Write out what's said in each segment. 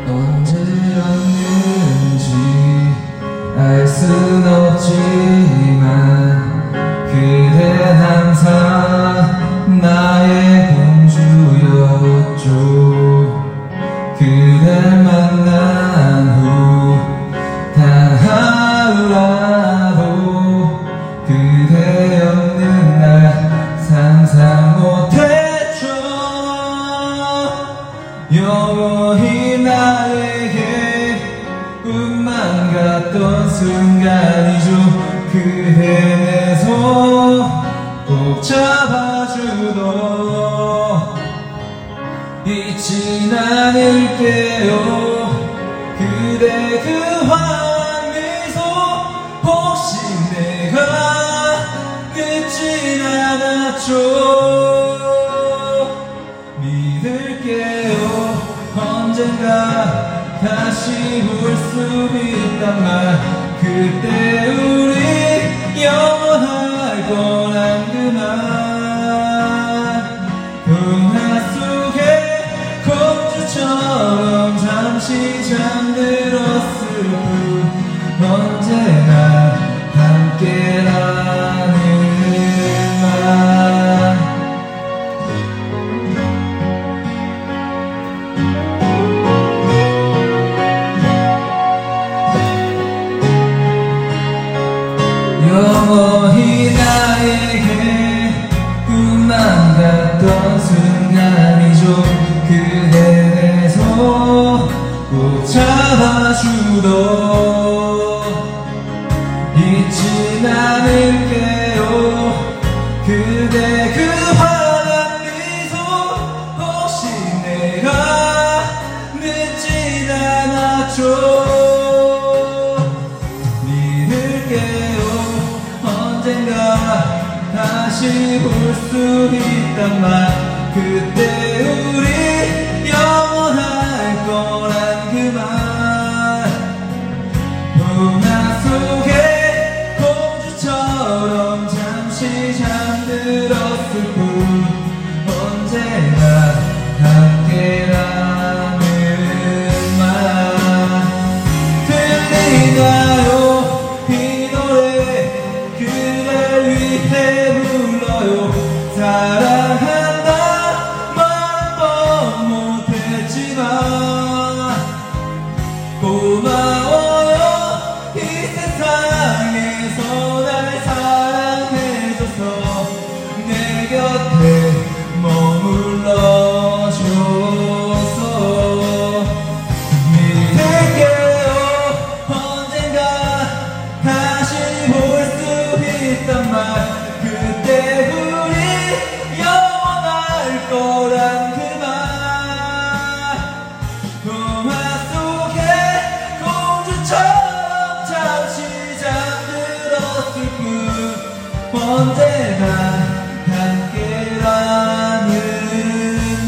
언제였는지 알 순 없지만 그댄 항상 나의 공주였죠. 그댈 만난 후 단 하루라도 그대 없는 날 상상 못했죠. 영원히 나에게 꿈만 같던 순간이죠. 그대 내 손 꼭 잡아주도록 잊진 않을게요. 그대 그 환한 미소 혹시 내가 늦진 않았죠. 믿을게요. 언젠가 다시 볼 수 있단 말 그때 우리 영원할 거란 그 말 동화 속에 공주처럼 잠시 잠들었을 뿐 언제나 함께라는 말 영원히 나에게 꿈만 같던 순간이죠. 그대 내 손 꼭 잡아주도록 잊진 않을게요. 그대 그 환한 미소 혹시 내가 늦진 않았죠. 믿을게요. 언젠가 다시 볼 수 있단 말 그때 우리 영원할 거란 그 말 동화 속에 공주처럼 잠시 잠들었을 뿐 언제나 함께라는 말 들리나요? 이 노래 그댈 위해 불러요. 사랑한다 말 한 번 못했지만 고마워요. 이 세상에서 날 사랑해줘서 내 곁에 머물러줘서 믿을게요. 언젠가 다시 볼 수 있단 말 그때 우리 영원할 거란 그 말 동화 속에 공주처럼 잠시 잠들었을 뿐 언제나 함께라는 말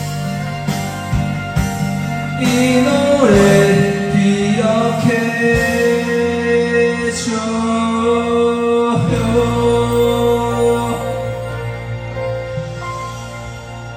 이 노래 기억해